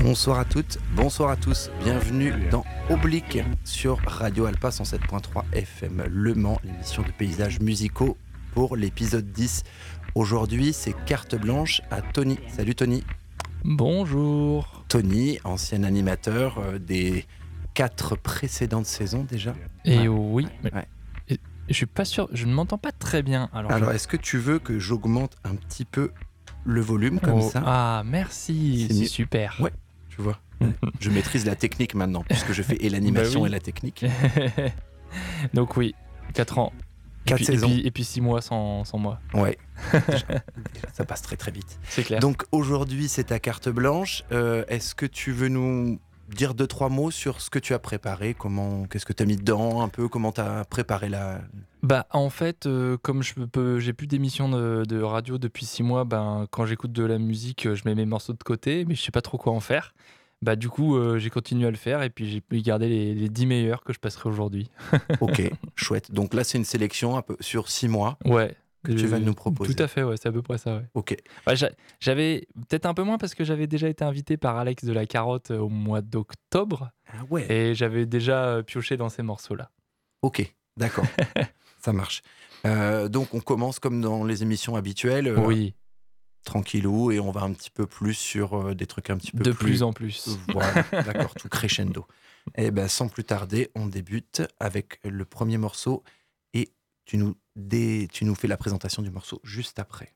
Bonsoir à toutes, bonsoir à tous, bienvenue dans Oblique sur Radio Alpa 107.3 FM Le Mans, l'émission de paysages musicaux pour l'épisode 10. Aujourd'hui, c'est carte blanche à Tony. Salut Tony. Bonjour. Tony, ancien animateur des 4 précédentes saisons déjà. Et oui, mais Ouais. je suis pas sûr, je ne m'entends pas très bien. Alors, est-ce que tu veux que j'augmente un petit peu le volume comme ça ? Ah, merci, C'est c'est mieux. super. Ouais. Tu vois, je maîtrise la technique maintenant, puisque je fais et l'animation Bah oui. et la technique. Donc oui, 4 ans. 4 saisons. Et puis 6 mois sans moi. Ouais, déjà, ça passe très très vite. C'est clair. Donc aujourd'hui, c'est ta carte blanche. Est-ce que tu veux nous dire 2-3 mots sur ce que tu as préparé ? Qu'est-ce que tu as mis dedans ? Un peu comment tu as préparé la... Bah en fait, comme j'ai plus d'émissions de radio depuis 6 mois, quand j'écoute de la musique, je mets mes morceaux de côté, mais je sais pas trop quoi en faire. Bah du coup, j'ai continué à le faire et puis j'ai pu garder les 10 meilleurs que je passerai aujourd'hui. Ok, chouette. Donc là, c'est une sélection un peu sur 6 mois Ouais. que tu vas nous proposer. Tout à fait, ouais, c'est à peu près ça, ouais. Ok, Ouais, j'avais peut-être un peu moins parce que j'avais déjà été invité par Alex de la Carotte au mois d'octobre ah ouais, et j'avais déjà pioché dans ces morceaux-là. ok, d'accord, ça marche. Donc on commence comme dans les émissions habituelles. Oui, Tranquillou, et on va un petit peu plus sur des trucs un petit peu de plus... plus en plus. Voilà, d'accord, tout crescendo. Et ben sans plus tarder, on débute avec le premier morceau et tu nous fais la présentation du morceau juste après.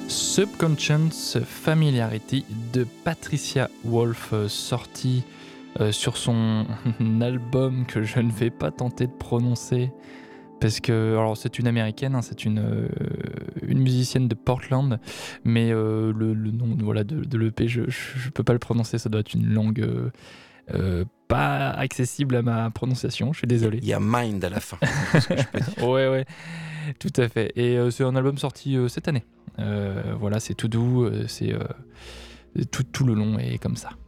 Subconscious Familiarity de Patricia Wolf, sorti sur son album que je ne vais pas tenter de prononcer parce que alors c'est une américaine, hein, c'est une musicienne de Portland, mais le nom voilà, de l'EP, je peux pas le prononcer, ça doit être une langue pas accessible à ma prononciation, je suis désolé. Il y a Mind à la fin. C'est ce que je peux dire. Ouais, tout à fait. Et c'est un album sorti cette année. Voilà, c'est tout doux, c'est tout le long est comme ça.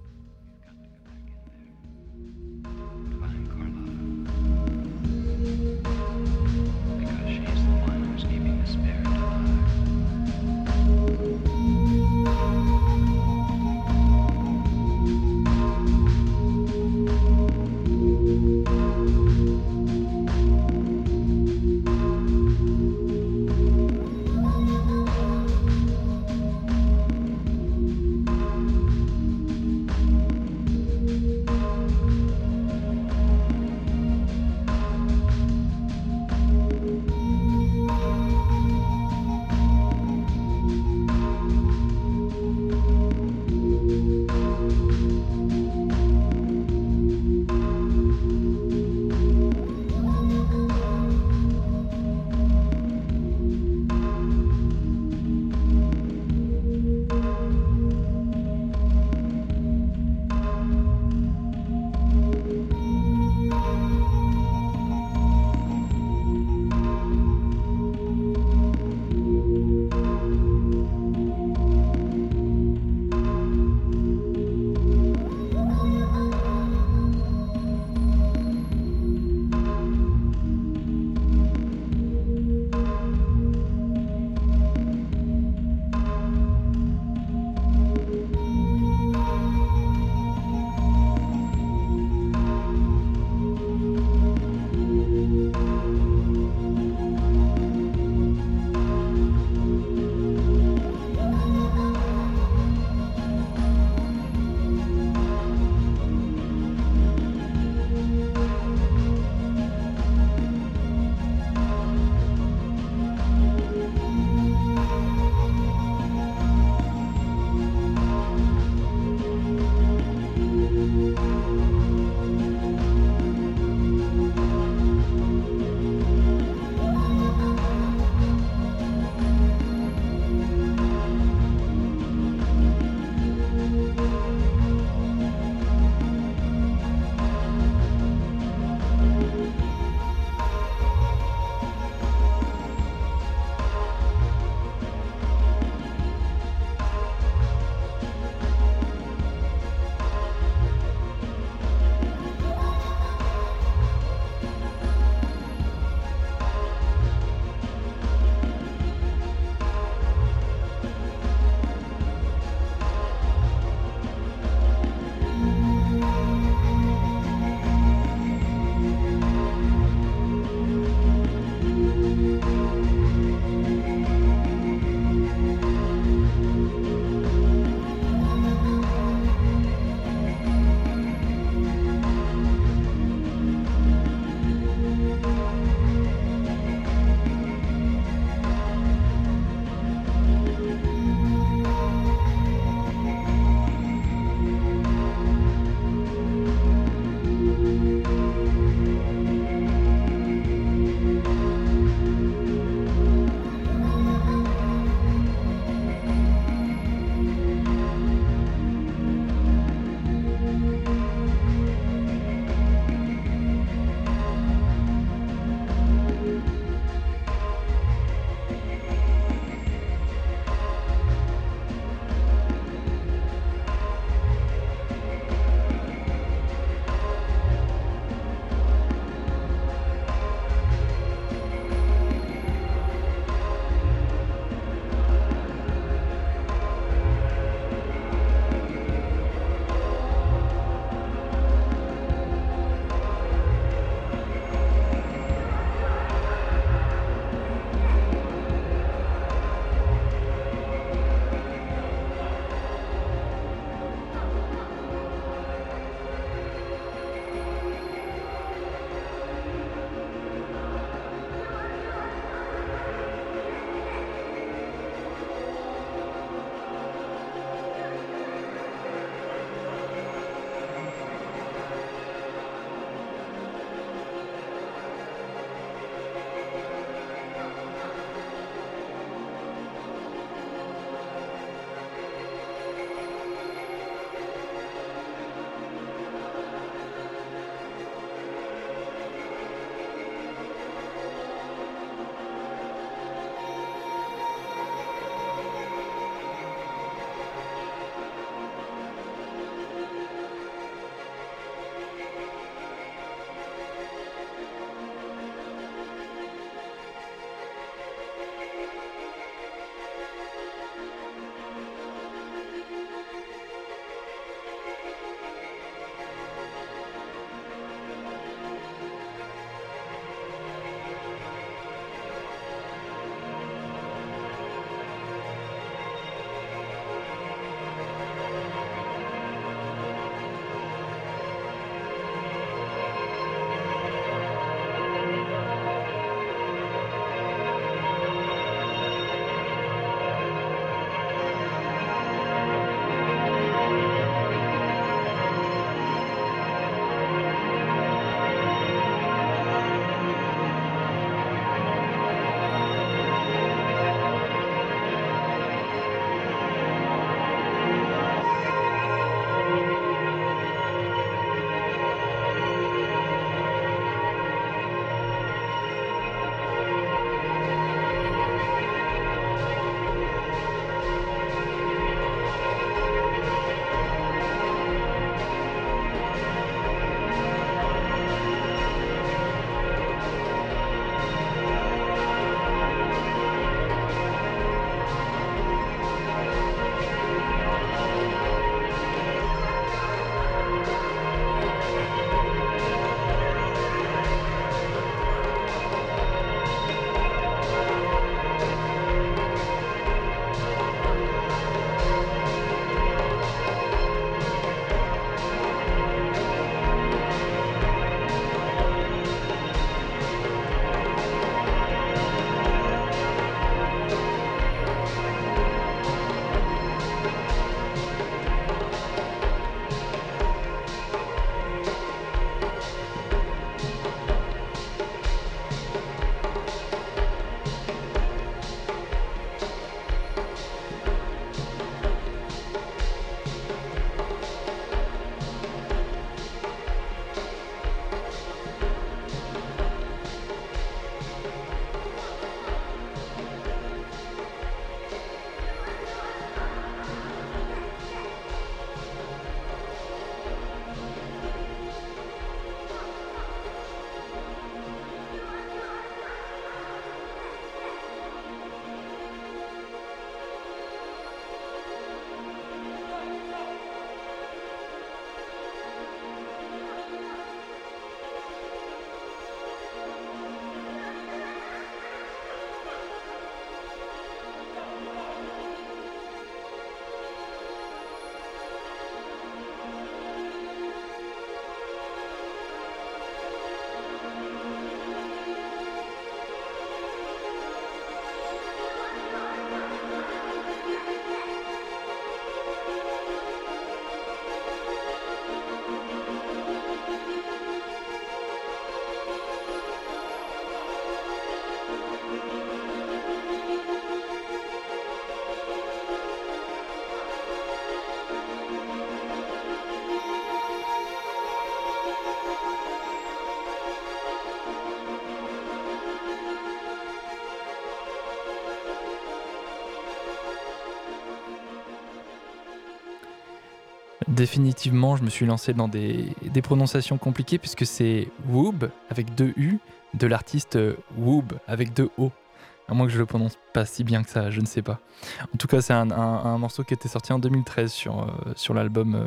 Définitivement, je me suis lancé dans des prononciations compliquées puisque c'est Woob avec 2 U de l'artiste Woob avec 2 O. À moins que je le prononce pas si bien que ça, je ne sais pas. En tout cas, c'est un morceau qui était sorti en 2013 sur l'album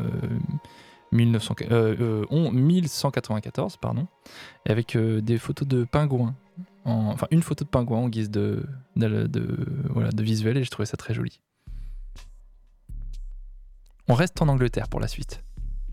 1194, pardon, et avec des photos de pingouins. Enfin, une photo de pingouin en guise de visuel, et je trouvais ça très joli. On reste en Angleterre pour la suite.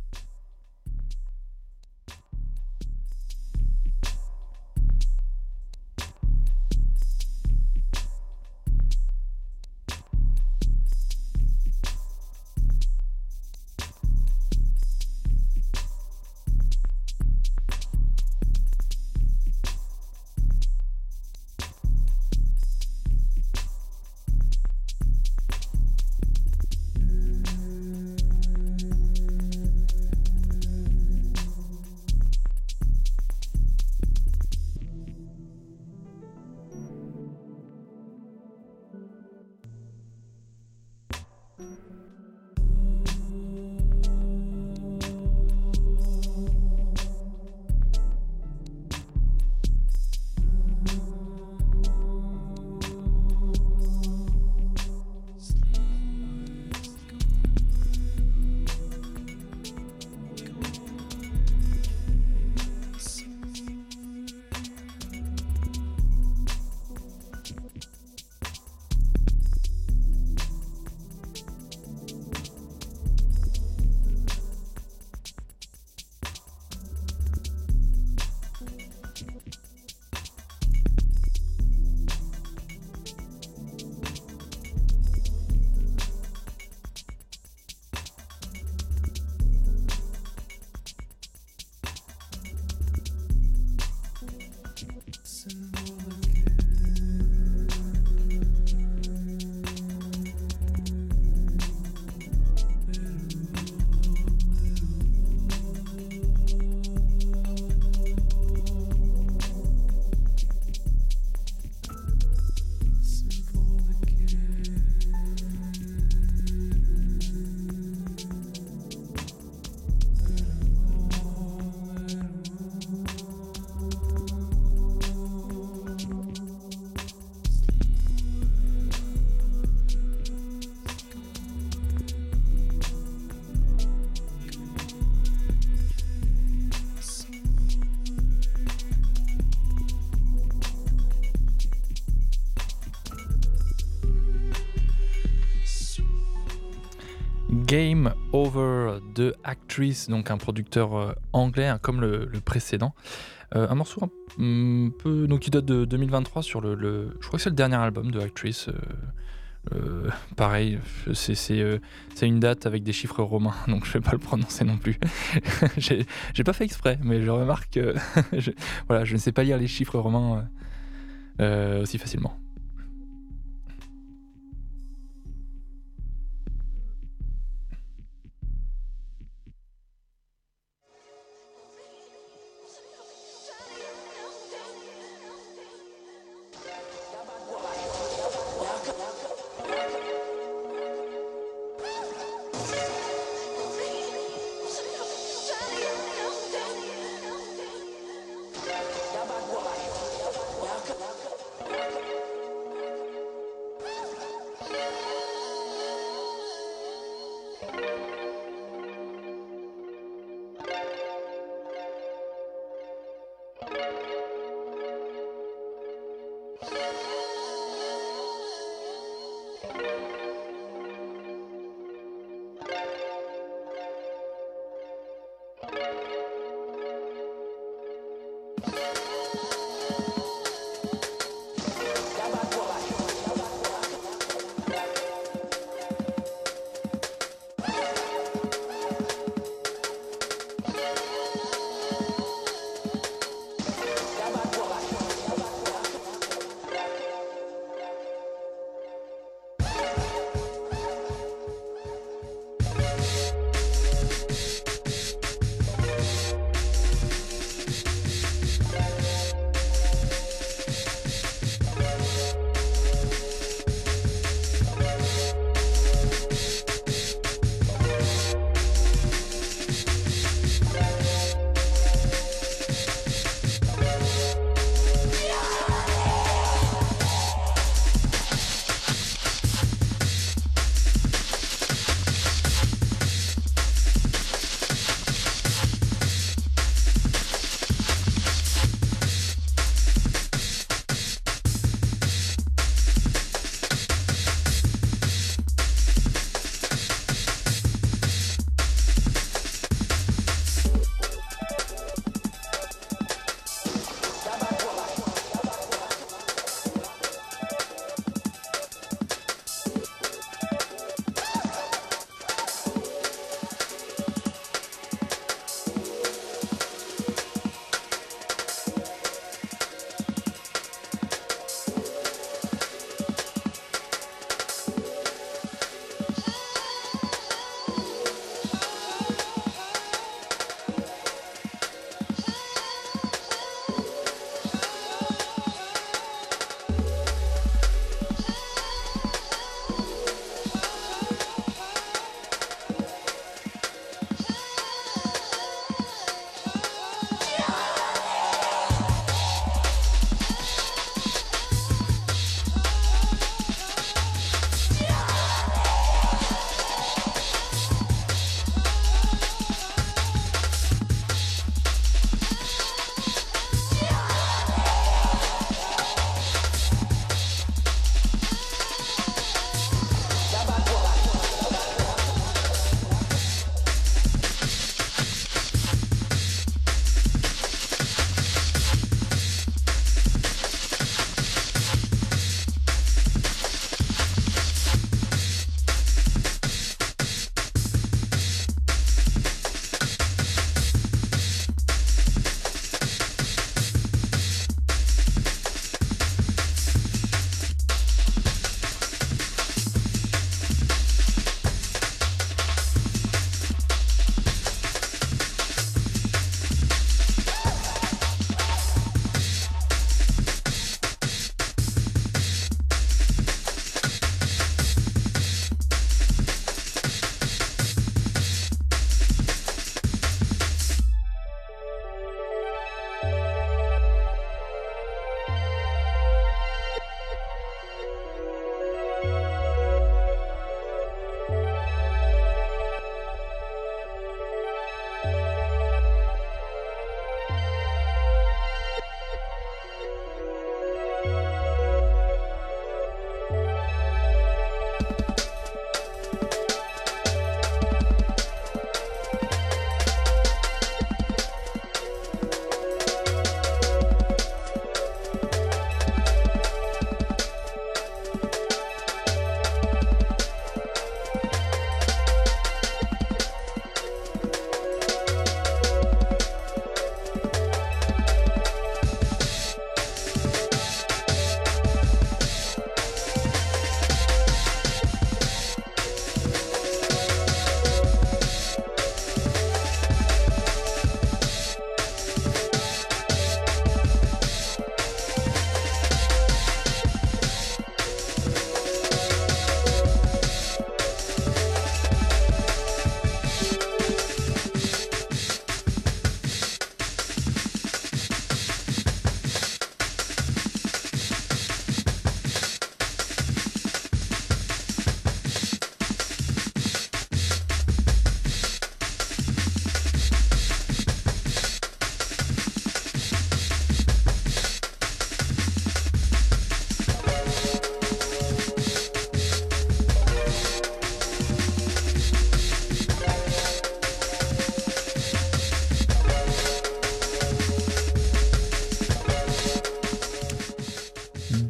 Game Over de Actress, donc un producteur anglais, comme le précédent. Un morceau un peu donc, qui date de 2023 sur je crois que c'est le dernier album de Actress. Pareil, c'est une date avec des chiffres romains, donc je vais pas le prononcer non plus. j'ai pas fait exprès, mais je remarque que je ne sais pas lire les chiffres romains aussi facilement.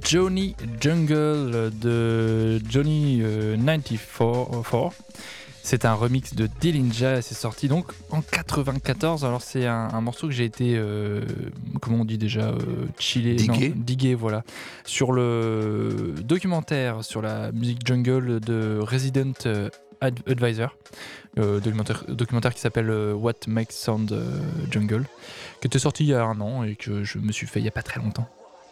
Johnny Jungle de Johnny 94. C'est un remix de Dillinja, c'est sorti donc en 94. Alors c'est un morceau que j'ai été, comment on dit déjà, digué, voilà, sur le documentaire sur la musique jungle de Resident Advisor, documentaire qui s'appelle What Makes Sound Jungle, qui était sorti il y a 1 an et que je me suis fait il n'y a pas très longtemps.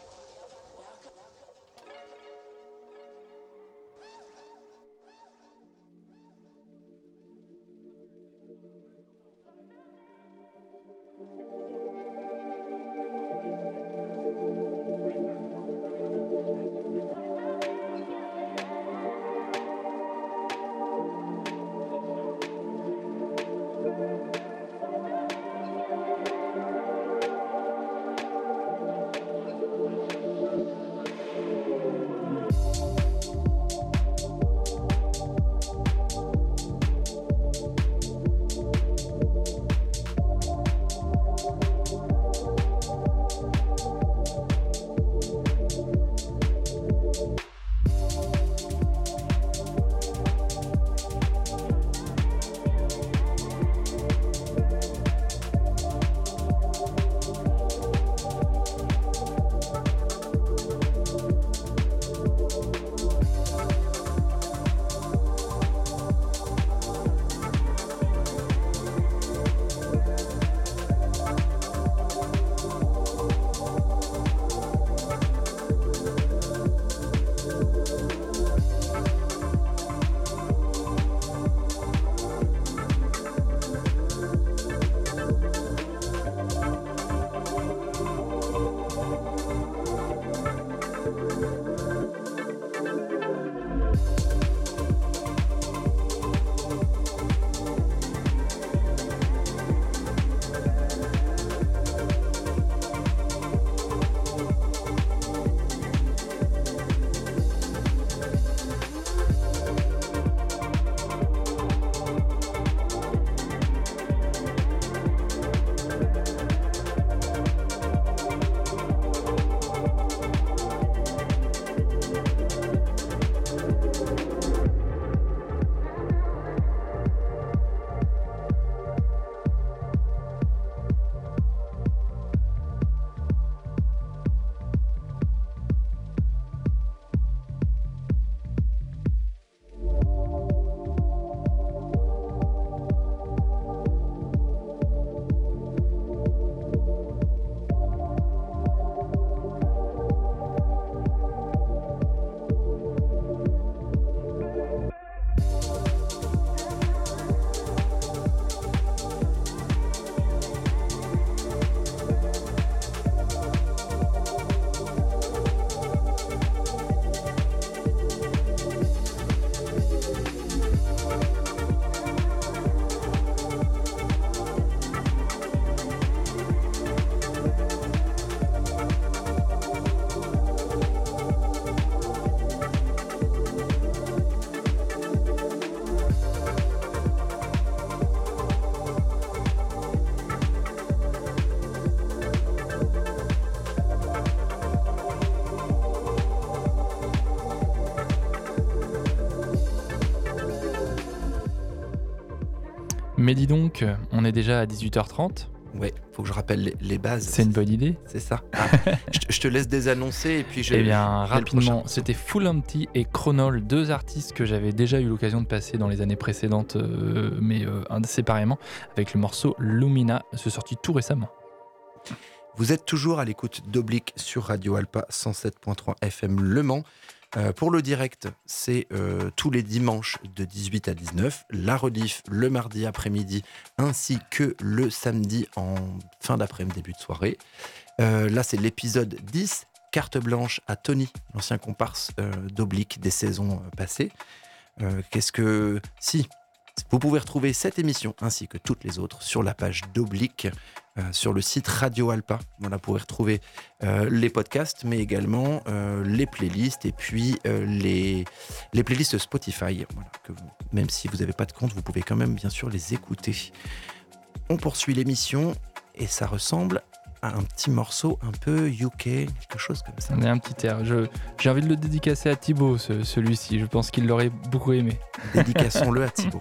Mais dis donc, on est déjà à 18h30. Ouais, faut que je rappelle les bases. C'est une bonne idée. C'est ça. Ah, je te laisse désannoncer et puis je. Eh bien, rapidement, c'était Full Empty et Chronol, 2 artistes que j'avais déjà eu l'occasion de passer dans les années précédentes, mais séparément, avec le morceau Lumina, se sorti tout récemment. Vous êtes toujours à l'écoute d'Oblique sur Radio Alpa 107.3 FM Le Mans. Pour le direct, c'est tous les dimanches de 18 à 19, la rediff le mardi après-midi, ainsi que le samedi en fin d'après-midi, début de soirée. Là, c'est l'épisode 10, carte blanche à Tony, l'ancien comparse d'Oblique des saisons passées. Vous pouvez retrouver cette émission ainsi que toutes les autres sur la page d'Oblique, sur le site Radio Alpa. Voilà, vous pourrez retrouver les podcasts, mais également les playlists et puis les playlists Spotify. Voilà, même si vous n'avez pas de compte, vous pouvez quand même bien sûr les écouter. On poursuit l'émission et ça ressemble un petit morceau un peu UK, quelque chose comme ça. On est un petit air. J'ai envie de le dédicacer à Thibaut, celui-ci. Je pense qu'il l'aurait beaucoup aimé. Dédicassons-le à Thibaut.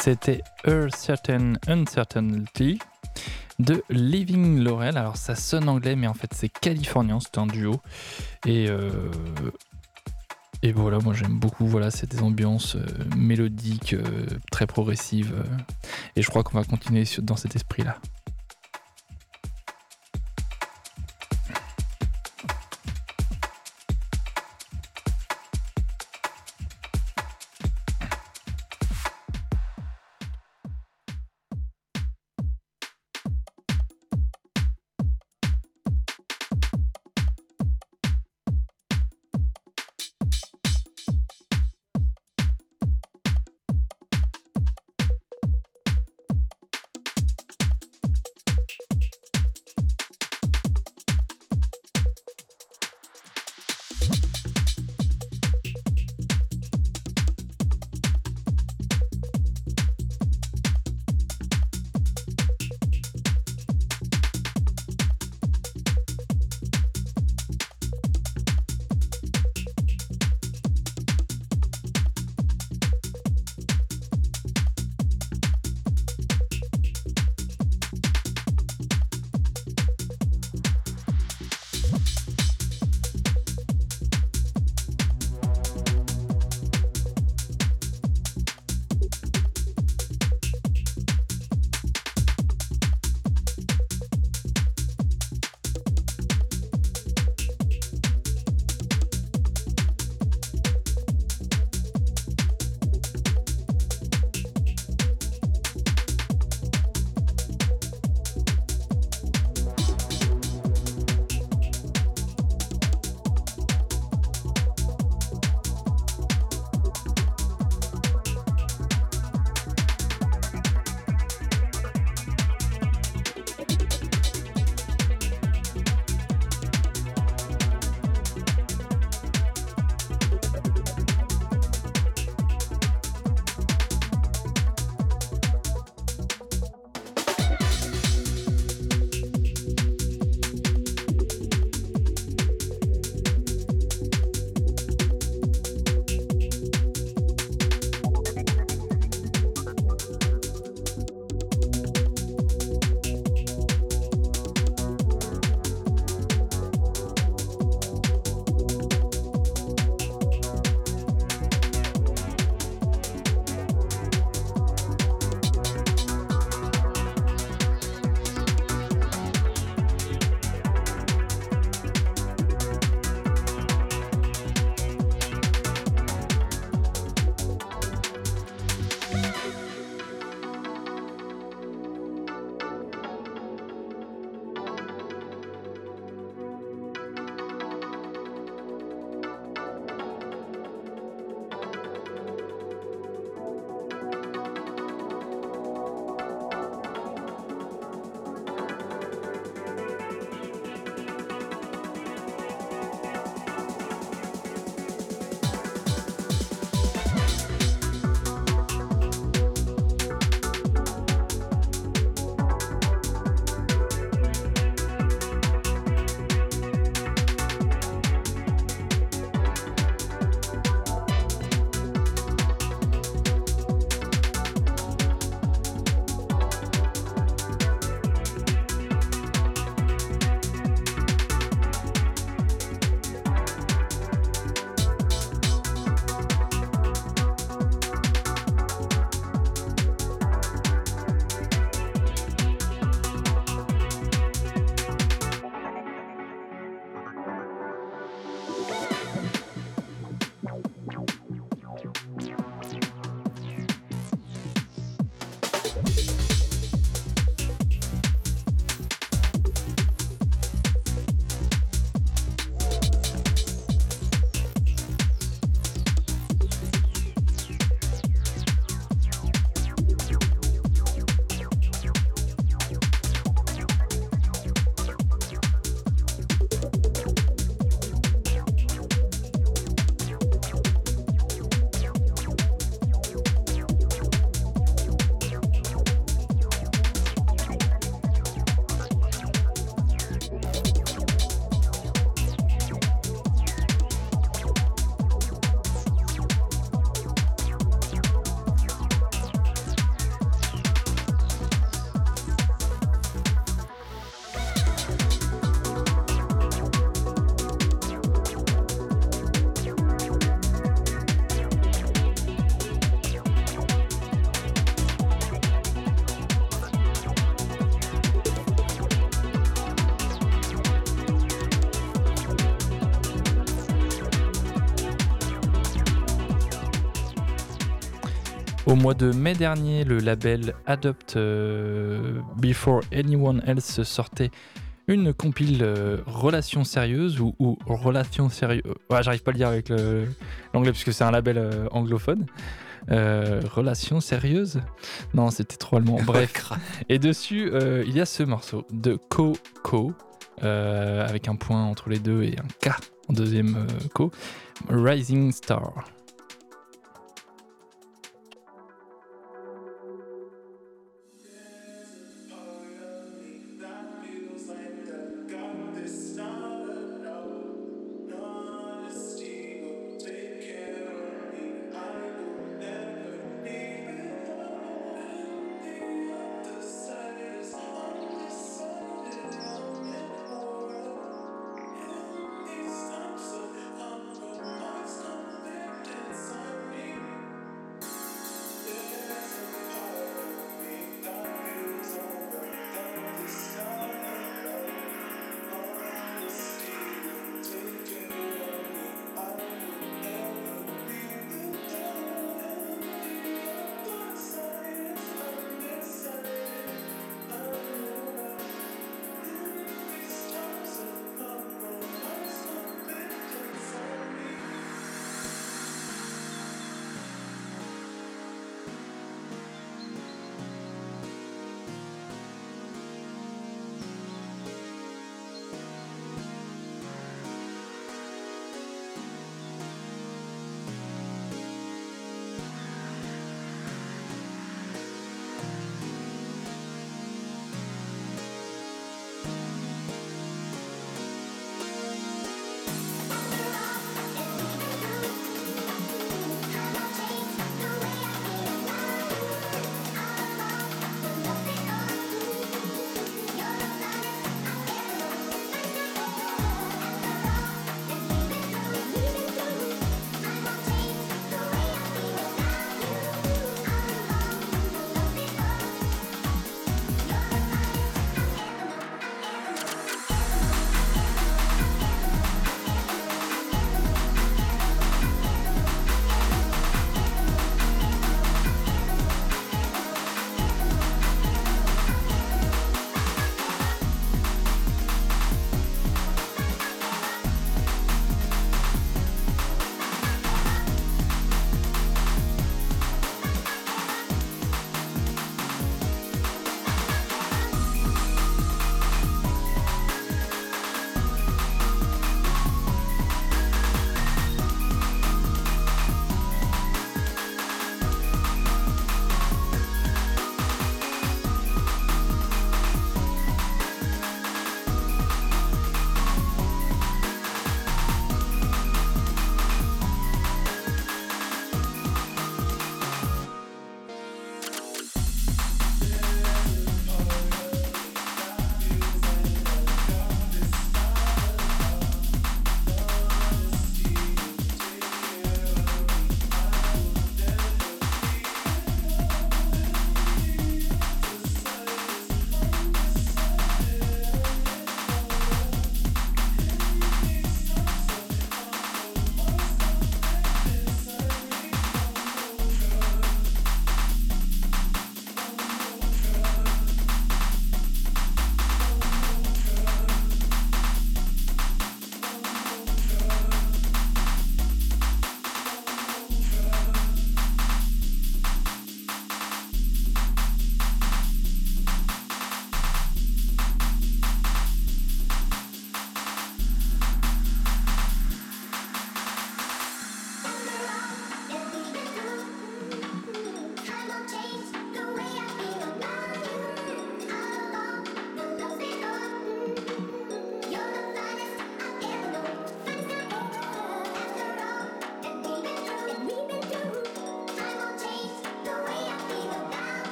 C'était A Certain Uncertainty de Living Laurel. Alors ça sonne anglais, mais en fait c'est californien, c'est un duo. Et voilà, moi j'aime beaucoup. Voilà, c'est des ambiances mélodiques, très progressives. Et je crois qu'on va continuer dans cet esprit-là. Au mois de mai dernier, le label Adopt Before Anyone Else sortait une compile Relations Sérieuses ou Relations Sérieuses. Ouais, j'arrive pas à le dire avec l'anglais parce que c'est un label anglophone. Relations Sérieuses. Non, c'était trop allemand. Bref. Et dessus, il y a ce morceau de Co, avec un point entre les deux et un K en deuxième Co. Rising Star.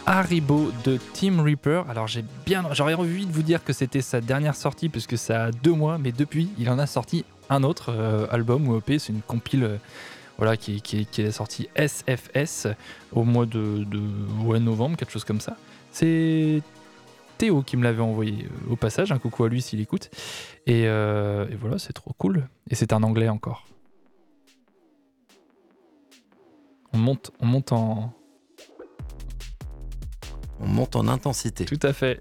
Haribo de Tim Reaper. Alors j'aurais envie de vous dire que c'était sa dernière sortie puisque ça a 2 mois, mais depuis il en a sorti un autre album ou EP, c'est une compile qui est sortie SFS au mois de novembre, quelque chose comme ça. C'est Théo qui me l'avait envoyé au passage, un coucou à lui s'il écoute. Et voilà, c'est trop cool. Et c'est un anglais encore. On monte en... On monte en intensité. Tout à fait.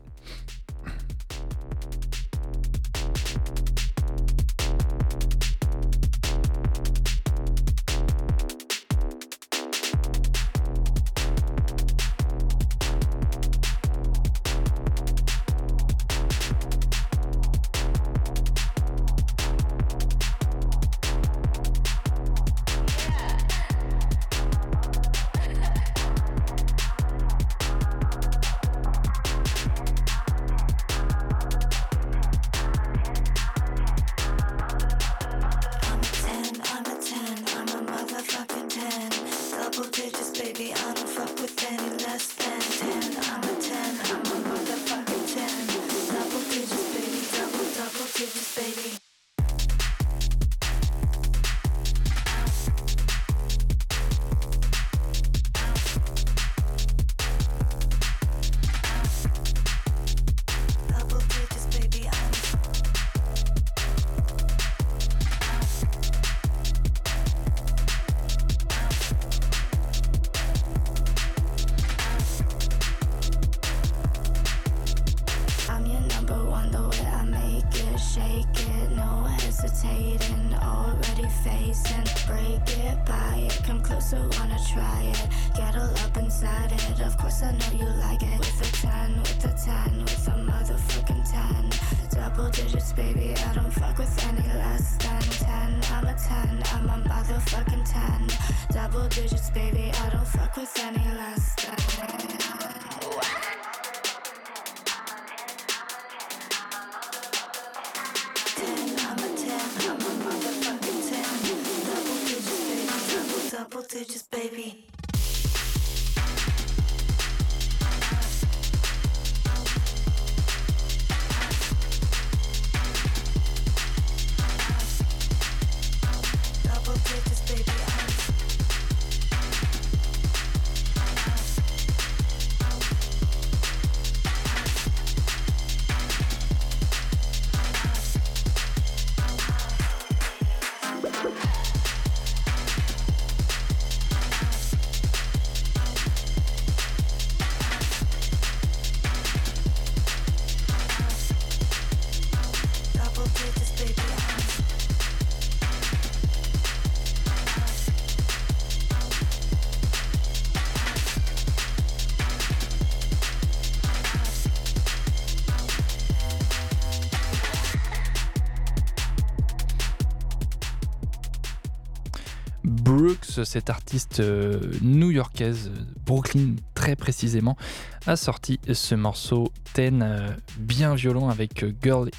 Brooks, cette artiste new-yorkaise, Brooklyn très précisément, a sorti ce morceau 10 bien violent avec Girl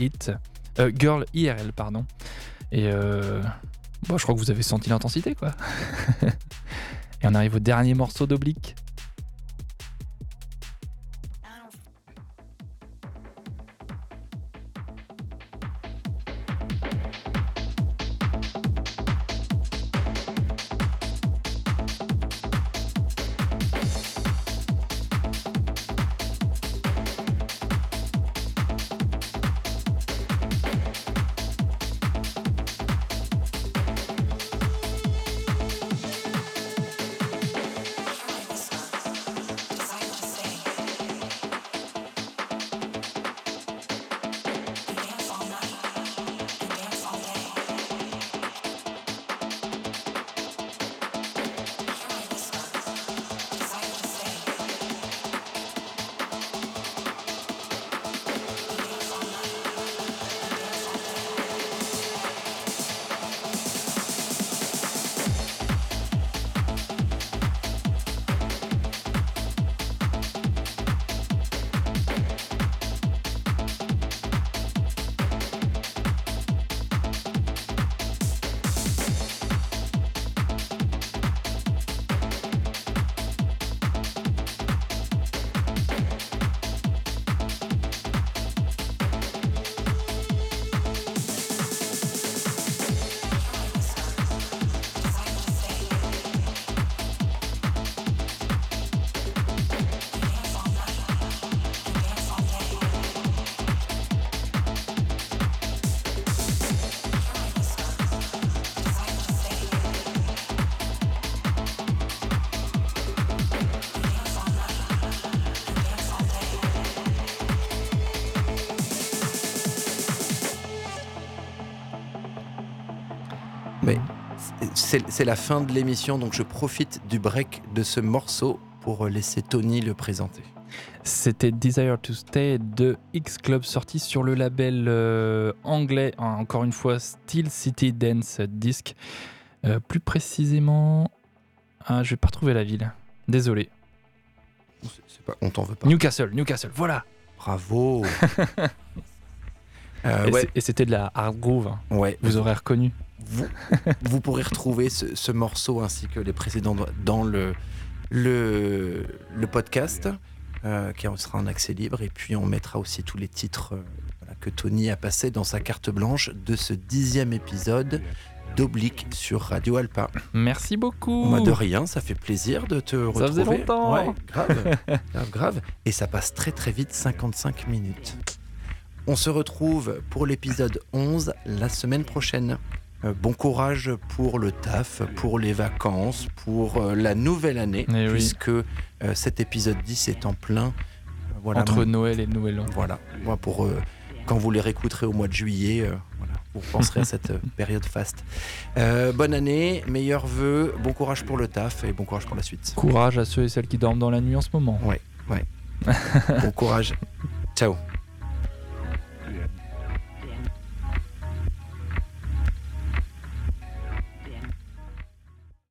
IRL, pardon. Et je crois que vous avez senti l'intensité, quoi. Et on arrive au dernier morceau d'Oblique. Mais c'est la fin de l'émission, donc je profite du break de ce morceau pour laisser Tony le présenter. C'était Desire to Stay de X-Club, sorti sur le label anglais, encore une fois, Steel City Dance Disc. Plus précisément, je vais pas retrouver la ville. Désolé. On t'en veut pas. Newcastle, voilà. Bravo. Et c'était de la hard groove. Ouais. Vous aurez reconnu. Vous pourrez retrouver ce morceau ainsi que les précédents dans le podcast qui sera en accès libre, et puis on mettra aussi tous les titres que Tony a passés dans sa carte blanche de ce 10e épisode d'Oblique sur Radio Alpa. Merci beaucoup. De rien, ça fait plaisir de te retrouver. Ça faisait longtemps. Ouais, grave. Et ça passe très très vite, 55 minutes. On se retrouve pour l'épisode 11 la semaine prochaine. Bon courage pour le taf, pour les vacances, pour la nouvelle année, puisque cet épisode 10 est en plein. Entre Noël et Nouvel An. Voilà, pour quand vous les réécouterez au mois de juillet, vous penserez à cette période faste. Bonne année, meilleurs vœux, bon courage pour le taf et bon courage pour la suite. Courage à ceux et celles qui dorment dans la nuit en ce moment. Ouais. Bon courage. Ciao.